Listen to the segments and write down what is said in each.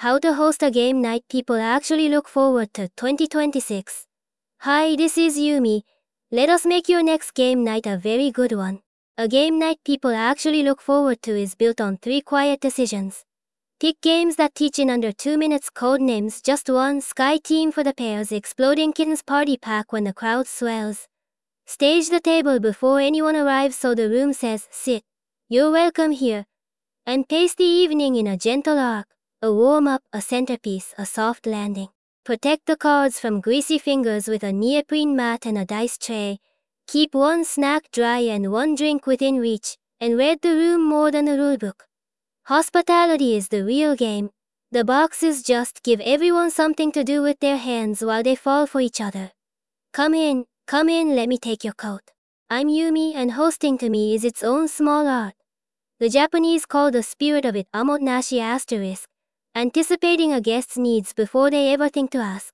How to host a game night people actually look forward to 2026. Hi, this is Yumi. Let us make your next game night a very good one. A game night people actually look forward to is built on 3 quiet decisions. Pick games that teach in under 2 minutes. Codenames just one. Sky Team for the pairs. Exploding Kittens Party Pack when the crowd swells. Stage the table before anyone arrives so the room says, sit. You're welcome here. And pace the evening in a gentle arc. A warm-up, a centerpiece, a soft landing. Protect the cards from greasy fingers with a neoprene mat and a dice tray. Keep one snack dry and one drink within reach, and read the room more than the rulebook. Hospitality is the real game. The boxes just give everyone something to do with their hands while they fall for each other. Come in, let me take your coat. I'm Yumi and hosting to me is its own small art. The Japanese call the spirit of it amotenashi *, anticipating a guest's needs before they ever think to ask.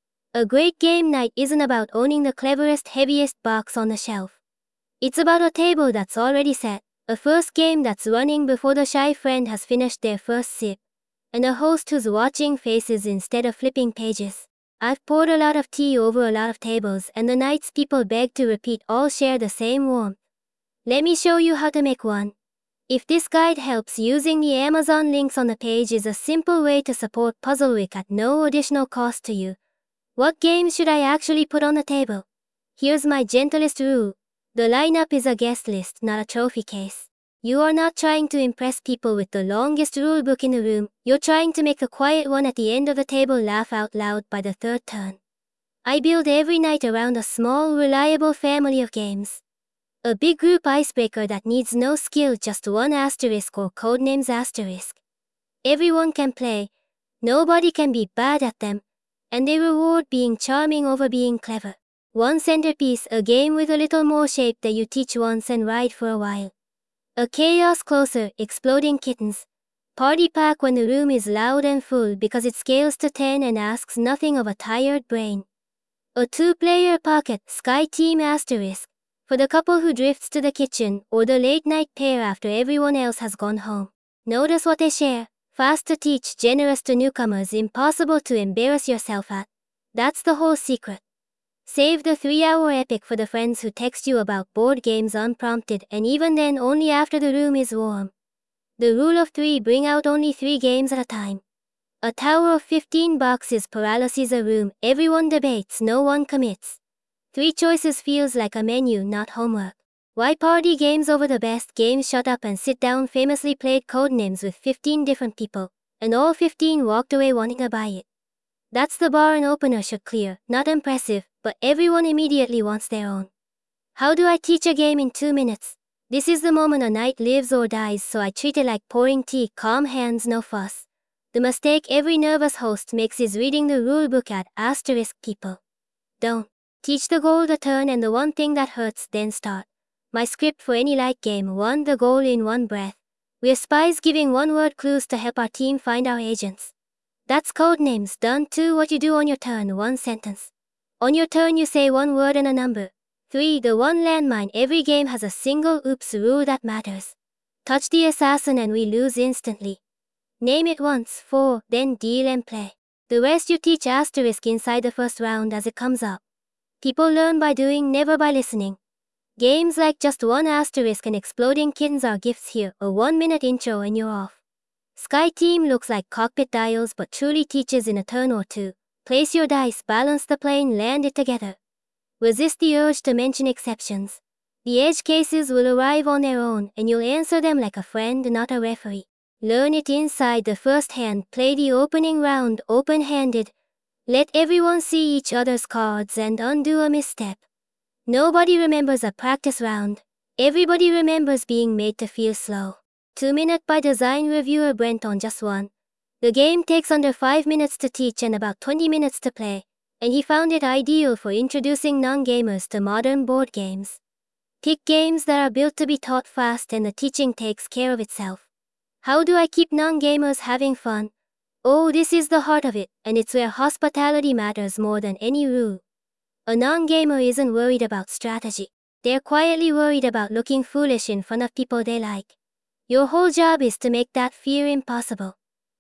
A great game night isn't about owning the cleverest, heaviest box on the shelf. It's about a table that's already set, a first game that's running before the shy friend has finished their first sip, and a host who's watching faces instead of flipping pages. I've poured a lot of tea over a lot of tables, and the nights people beg to repeat all share the same warmth. Let me show you how to make one. If this guide helps, using the Amazon links on the page is a simple way to support Puzzleweek at no additional cost to you. What games should I actually put on the table? Here's my gentlest rule. The lineup is a guest list, not a trophy case. You are not trying to impress people with the longest rulebook in the room. You're trying to make the quiet one at the end of the table laugh out loud by the third turn. I build every night around a small, reliable family of games. A big group icebreaker that needs no skill, just one asterisk or codenames asterisk. Everyone can play. Nobody can be bad at them. And they reward being charming over being clever. One centerpiece, a game with a little more shape that you teach once and ride for a while. A chaos closer, exploding kittens. Party pack when the room is loud and full because it scales to 10 and asks nothing of a tired brain. A 2-player pocket, Sky Team asterisk. For the couple who drifts to the kitchen, or the late-night pair after everyone else has gone home. Notice what they share. Fast to teach, generous to newcomers, impossible to embarrass yourself at. That's the whole secret. Save the 3-hour epic for the friends who text you about board games unprompted, and even then only after the room is warm. The rule of 3: bring out only 3 games at a time. A tower of 15 boxes paralyzes a room. Everyone debates, no one commits. 3 choices feels like a menu, not homework. Why party games over the best games? Shut up and sit down famously played Codenames with 15 different people, and all 15 walked away wanting to buy it. That's the bar an opener should clear. Not impressive, but everyone immediately wants their own. How do I teach a game in 2 minutes? This is the moment a night lives or dies, so I treat it like pouring tea. Calm hands, no fuss. The mistake every nervous host makes is reading the rulebook at asterisk people. Don't. Teach the goal, the turn, and the one thing that hurts, then start. My script for any light game: 1. The goal in one breath. We're spies giving one-word clues to help our team find our agents. That's Codenames. Done. 2. What you do on your turn: 1 sentence. On your turn you say 1 word and a number. 3. The one landmine: every game has a single oops rule that matters. Touch the assassin and we lose instantly. Name it once. 4. Then deal and play. The rest you teach asterisk inside the first round as it comes up. People learn by doing, never by listening. Games like Just One asterisk and Exploding Kittens are gifts here. A 1-minute intro and you're off. Sky Team looks like cockpit dials but truly teaches in a turn or 2. Place your dice, balance the plane, land it together. Resist the urge to mention exceptions. The edge cases will arrive on their own and you'll answer them like a friend, not a referee. Learn it inside the first hand. Play the opening round open-handed. Let everyone see each other's cards and undo a misstep. Nobody remembers a practice round. Everybody remembers being made to feel slow. 2-minute by design reviewer Brent on Just One. The game takes under 5 minutes to teach and about 20 minutes to play, and he found it ideal for introducing non-gamers to modern board games. Pick games that are built to be taught fast and the teaching takes care of itself. How do I keep non-gamers having fun? Oh, this is the heart of it, and it's where hospitality matters more than any rule. A non-gamer isn't worried about strategy. They're quietly worried about looking foolish in front of people they like. Your whole job is to make that fear impossible.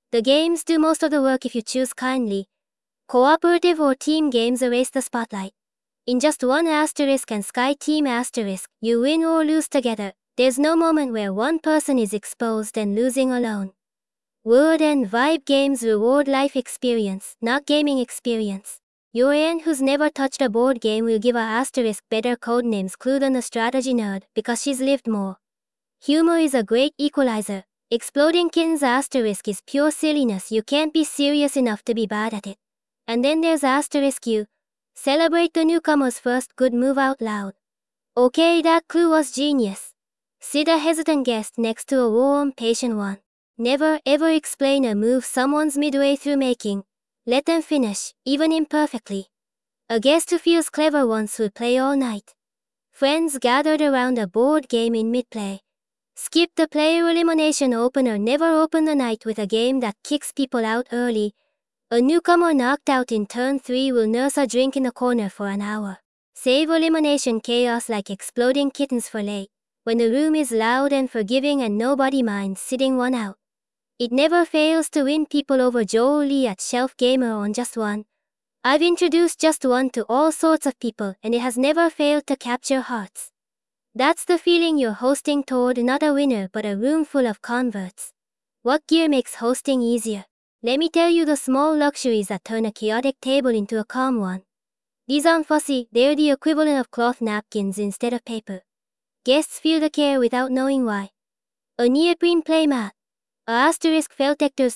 The games do most of the work if you choose kindly. Cooperative or team games erase the spotlight. In just one asterisk and Sky Team asterisk, you win or lose together. There's no moment where one person is exposed and losing alone. Word and vibe games reward life experience, not gaming experience. Your aunt who's never touched a board game will give a asterisk better codenames clue than a strategy nerd because she's lived more. Humor is a great equalizer. Exploding Kittens asterisk is pure silliness. You can't be serious enough to be bad at it. And then there's asterisk U. Celebrate the newcomer's first good move out loud. Okay, that clue was genius. Sit a hesitant guest next to a warm, patient one. Never ever explain a move someone's midway through making. Let them finish, even imperfectly. A guest who feels clever once will play all night. Friends gathered around a board game in mid-play. Skip the player elimination opener. Never open the night with a game that kicks people out early. A newcomer knocked out in turn 3 will nurse a drink in the corner for an hour. Save elimination chaos like Exploding Kittens for late, when the room is loud and forgiving and nobody minds sitting one out. It never fails to win people over. Joel Lee at Shelf Gamer on Just One. I've introduced Just One to all sorts of people and it has never failed to capture hearts. That's the feeling you're hosting toward, not a winner but a room full of converts. What gear makes hosting easier? Let me tell you the small luxuries that turn a chaotic table into a calm one. These aren't fussy, they're the equivalent of cloth napkins instead of paper. Guests feel the care without knowing why. A neoprene play mat. A asterisk Feltector's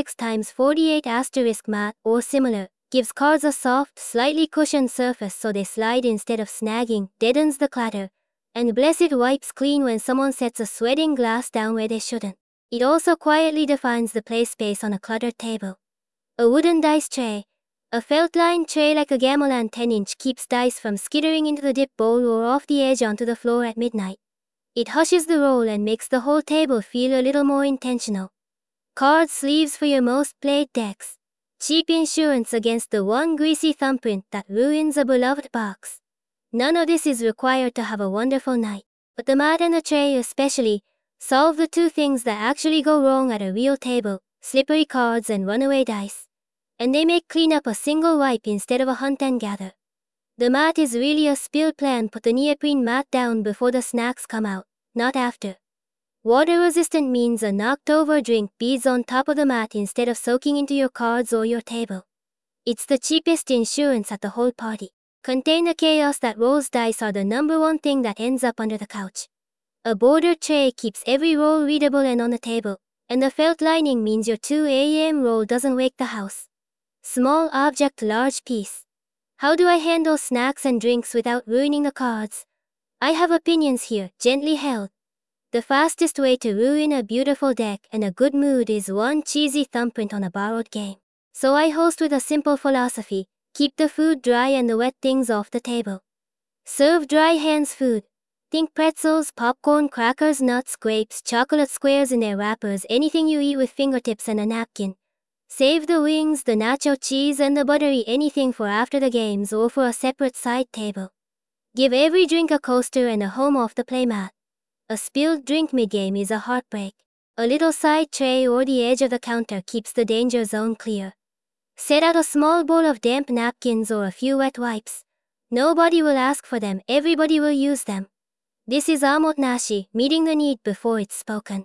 36x48 asterisk mat or similar gives cards a soft, slightly cushioned surface so they slide instead of snagging, deadens the clatter, and bless it wipes clean when someone sets a sweating glass down where they shouldn't. It also quietly defines the play space on a cluttered table. A wooden dice tray. A felt-lined tray like a gamelan 10-inch keeps dice from skittering into the dip bowl or off the edge onto the floor at midnight. It hushes the roll and makes the whole table feel a little more intentional. Card sleeves for your most played decks. Cheap insurance against the one greasy thumbprint that ruins a beloved box. None of this is required to have a wonderful night, but the mat and the tray especially solve the two things that actually go wrong at a real table: slippery cards and runaway dice. And they make cleanup a single wipe instead of a hunt and gather. The mat is really a spill plan. Put the neoprene mat down before the snacks come out, not after. Water resistant means a knocked over drink beads on top of the mat instead of soaking into your cards or your table. It's the cheapest insurance at the whole party. Container chaos that rolls dice are the number one thing that ends up under the couch. A bordered tray keeps every roll readable and on the table, and the felt lining means your 2 a.m. roll doesn't wake the house. Small object, large piece. How do I handle snacks and drinks without ruining the cards? I have opinions here, gently held. The fastest way to ruin a beautiful deck and a good mood is one cheesy thumbprint on a borrowed game. So I host with a simple philosophy: keep the food dry and the wet things off the table. Serve dry hands food. Think pretzels, popcorn, crackers, nuts, grapes, chocolate squares in their wrappers, anything you eat with fingertips and a napkin. Save the wings, the nacho cheese, and the buttery anything for after the games or for a separate side table. Give every drink a coaster and a home off the playmat. A spilled drink mid-game is a heartbreak. A little side tray or the edge of the counter keeps the danger zone clear. Set out a small bowl of damp napkins or a few wet wipes. Nobody will ask for them, everybody will use them. This is Amotenashi, meeting the need before it's spoken.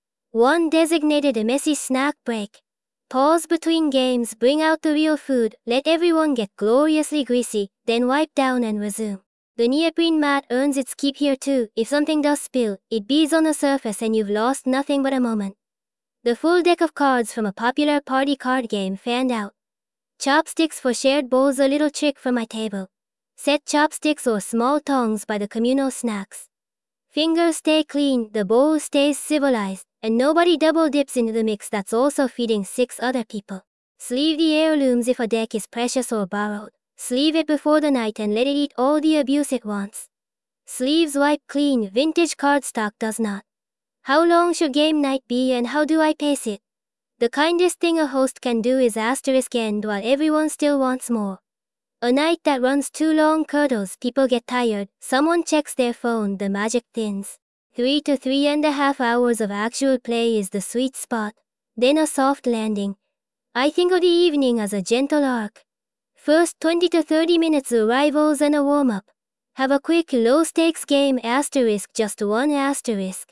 One designated a messy snack break. Pause between games, bring out the real food, let everyone get gloriously greasy, then wipe down and resume. The neoprene mat earns its keep here too. If something does spill, it beads on the surface and you've lost nothing but a moment. The full deck of cards from a popular party card game fanned out. Chopsticks for shared bowls, a little trick from my table. Set chopsticks or small tongs by the communal snacks. Fingers stay clean, the bowl stays civilized, and nobody double dips into the mix that's also feeding 6 other people. Sleeve the heirlooms if a deck is precious or borrowed. Sleeve it before the night and let it eat all the abuse it wants. Sleeves wipe clean, vintage cardstock does not. How long should game night be and how do I pace it? The kindest thing a host can do is *end while everyone still wants more. A night that runs too long curdles, people get tired, someone checks their phone, the magic thins. 3 to 3.5 hours of actual play is the sweet spot. then a soft landing. I think of the evening as a gentle arc. First 20 to 30 minutes arrivals and a warm-up. Have a quick low-stakes game asterisk just one asterisk.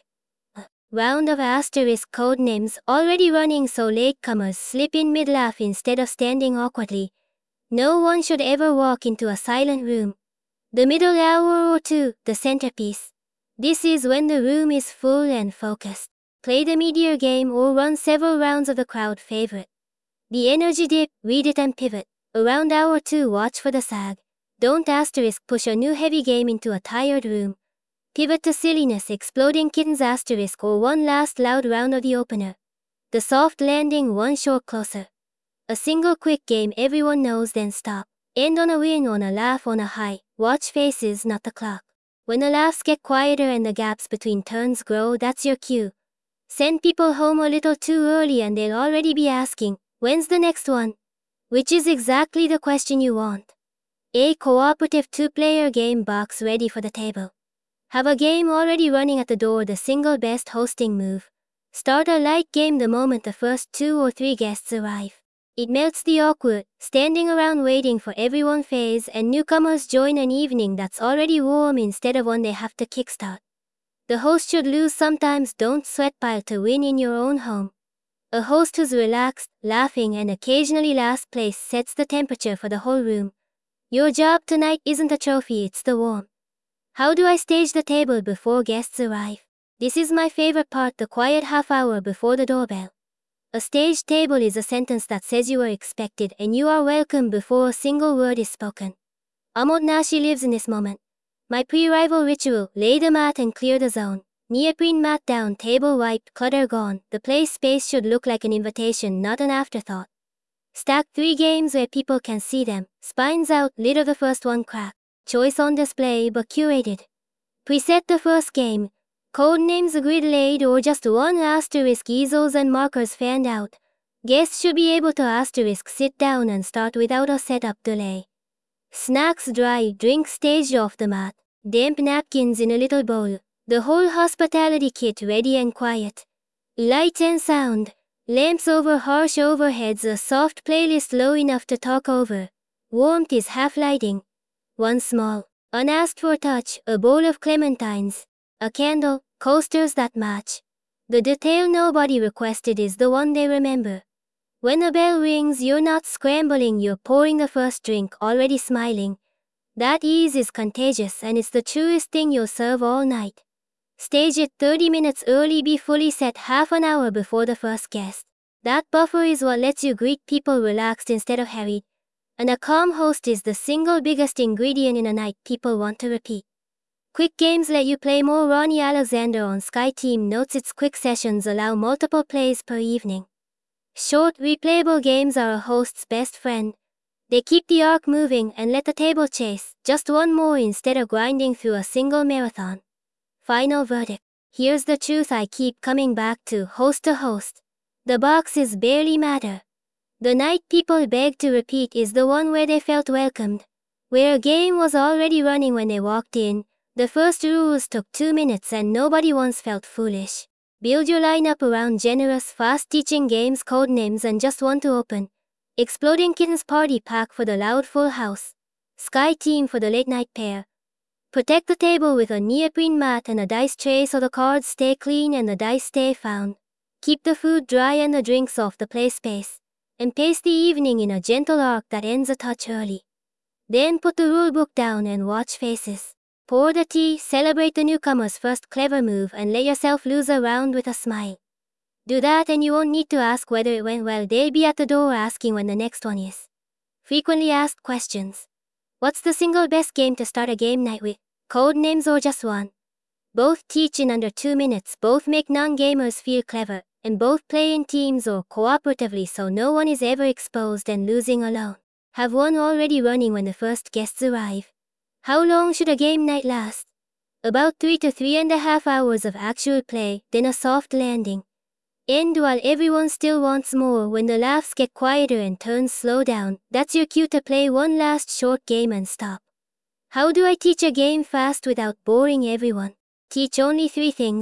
Round of asterisk codenames already running so latecomers slip in mid-laugh instead of standing awkwardly. No one should ever walk into a silent room. The middle hour or two, the centerpiece. This is when the room is full and focused. Play the meteor game or run several rounds of the crowd favorite. The energy dip, read it and pivot. Around hour 2, watch for the sag. Don't asterisk push a new heavy game into a tired room. Pivot to silliness, exploding kittens asterisk or one last loud round of the opener. The soft landing, one short closer. A single quick game everyone knows, then stop. End on a win, on a laugh, on a high. Watch faces, not the clock. When the laughs get quieter and the gaps between turns grow, that's your cue. Send people home a little too early and they'll already be asking, when's the next one? Which is exactly the question you want. A cooperative 2-player game box ready for the table. Have a game already running at the door, the single best hosting move. Start a light game the moment the first 2 or 3 guests arrive. It melts the awkward, standing around waiting for everyone phase, and newcomers join an evening that's already warm instead of one they have to kickstart. The host should lose sometimes, don't sweat pile to win in your own home. A host who's relaxed, laughing, and occasionally last place sets the temperature for the whole room. Your job tonight isn't a trophy, it's the warmth. How do I stage the table before guests arrive? This is my favorite part, the quiet half hour before the doorbell. A staged table is a sentence that says you are expected and you are welcome before a single word is spoken. Amod Nashi lives in this moment. My pre-arrival ritual, lay the mat and clear the zone. Neoprene mat down, table wiped, clutter gone. The play space should look like an invitation, not an afterthought. Stack 3 games where people can see them. Spines out, lid of the first one crack. Choice on display but curated. Preset the first game. Codenames grid laid or just one asterisk, easels and markers fanned out. Guests should be able to asterisk sit down and start without a setup delay. Snacks dry, drinks staged off the mat. Damp napkins in a little bowl. The whole hospitality kit ready and quiet. Light and sound. Lamps over harsh overheads, a soft playlist low enough to talk over. Warmth is half lighting. One small, unasked for touch, a bowl of clementines. A candle, coasters that match. The detail nobody requested is the one they remember. When a bell rings, you're not scrambling, you're pouring the first drink, already smiling. That ease is contagious and it's the truest thing you'll serve all night. Stage it 30 minutes early, be fully set half an hour before the first guest. That buffer is what lets you greet people relaxed instead of harried. And a calm host is the single biggest ingredient in a night people want to repeat. Quick games let you play more. Ronnie Alexander on Sky Team notes its quick sessions allow multiple plays per evening. Short, replayable games are a host's best friend. They keep the arc moving and let the table chase, just one more instead of grinding through a single marathon. Final verdict. Here's the truth I keep coming back to, host to host. The boxes barely matter. The night people beg to repeat is the one where they felt welcomed, where a game was already running when they walked in. The first rules took 2 minutes and nobody once felt foolish. Build your lineup around generous, fast-teaching games, codenames, and just one to open. Exploding Kittens Party Pack for the loud full house. Sky Team for the late-night pair. Protect the table with a neoprene mat and a dice tray so the cards stay clean and the dice stay found. Keep the food dry and the drinks off the play space. And pace the evening in a gentle arc that ends a touch early. Then put the rulebook down and watch faces. Pour the tea, celebrate the newcomer's first clever move, and let yourself lose a round with a smile. Do that and you won't need to ask whether it went well. They'll be at the door asking when the next one is. Frequently asked questions. What's the single best game to start a game night with? Codenames or just one? Both teach in under 2 minutes, both make non-gamers feel clever, and both play in teams or cooperatively so no one is ever exposed and losing alone. Have one already running when the first guests arrive. How long should a game night last? About 3 to 3.5 hours of actual play, then a soft landing. End while everyone still wants more. When the laughs get quieter and turns slow down, that's your cue to play one last short game and stop. How do I teach a game fast without boring everyone? Teach only 3 things.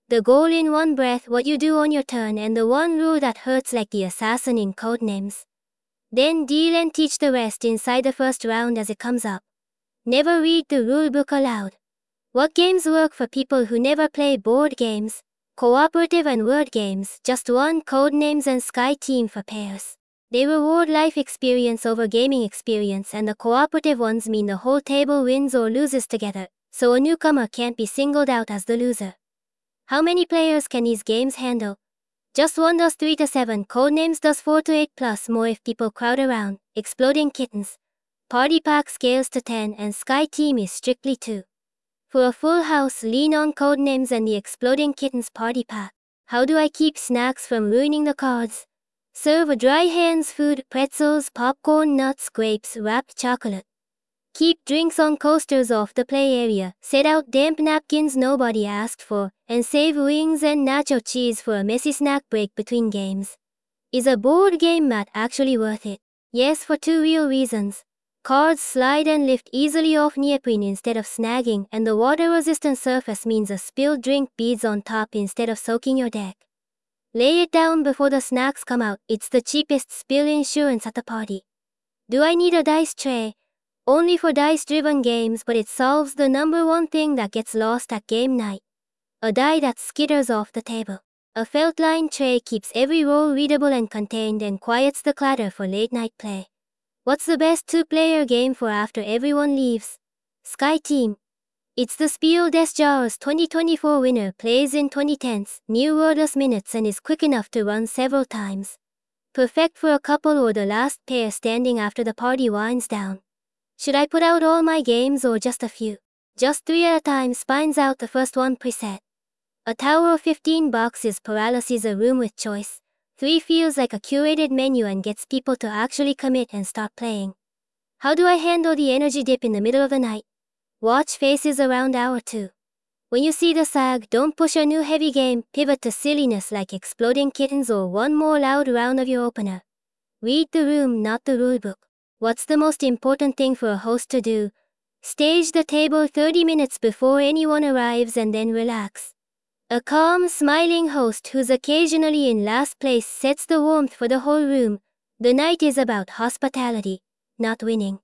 The goal in one breath, what you do on your turn, and the one rule that hurts like the assassin in Codenames. Then deal and teach the rest inside the first round as it comes up. Never read the rulebook aloud. What games work for people who never play board games? Cooperative and word games, just one, Codenames and Sky Team for pairs. They reward life experience over gaming experience, and the cooperative ones mean the whole table wins or loses together, so a newcomer can't be singled out as the loser. How many players can these games handle? Just one does 3 to 7, Codenames does 4 to 8 plus more if people crowd around, Exploding Kittens. Party Pack scales to 10 and Sky Team is strictly 2. For a full house, lean on Codenames and the Exploding Kittens Party Pack. How do I keep snacks from ruining the cards? Serve a dry hands food, pretzels, popcorn, nuts, grapes, wrapped chocolate. Keep drinks on coasters off the play area, set out damp napkins nobody asked for, and save wings and nacho cheese for a messy snack break between games. Is a board game mat actually worth it? Yes, for 2 real reasons. Cards slide and lift easily off neoprene instead of snagging, and the water-resistant surface means a spilled drink beads on top instead of soaking your deck. Lay it down before the snacks come out, it's the cheapest spill insurance at the party. Do I need a dice tray? Only for dice-driven games, but it solves the number one thing that gets lost at game night. A die that skitters off the table. A felt-lined tray keeps every roll readable and contained and quiets the clatter for late-night play. What's the best 2-player game for after everyone leaves? Sky Team. It's the Spiel des Jahres 2024 winner, plays in 2010s, near wordless minutes, and is quick enough to run several times. Perfect for a couple or the last pair standing after the party winds down. Should I put out all my games or just a few? Just 3 at a time, spines out the first one preset. A tower of 15 boxes, paralyses a room with choice. 3 feels like a curated menu and gets people to actually commit and start playing. How do I handle the energy dip in the middle of the night? Watch faces around hour 2. When you see the sag, don't push a new heavy game, pivot to silliness like Exploding Kittens or one more loud round of your opener. Read the room, not the rulebook. What's the most important thing for a host to do? Stage the table 30 minutes before anyone arrives and then relax. A calm, smiling host who's occasionally in last place sets the warmth for the whole room. The night is about hospitality, not winning.